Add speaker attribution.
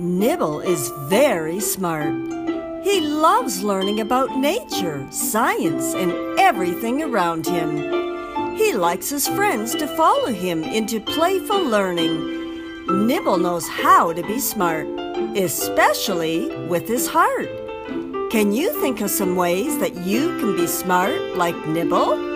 Speaker 1: Nibble is very smart. He loves learning about nature, science, and everything around him. He likes his friends to follow him into playful learning. Nibble knows how to be smart, especially with his heart. Can you think of some ways that you can be smart like Nibble?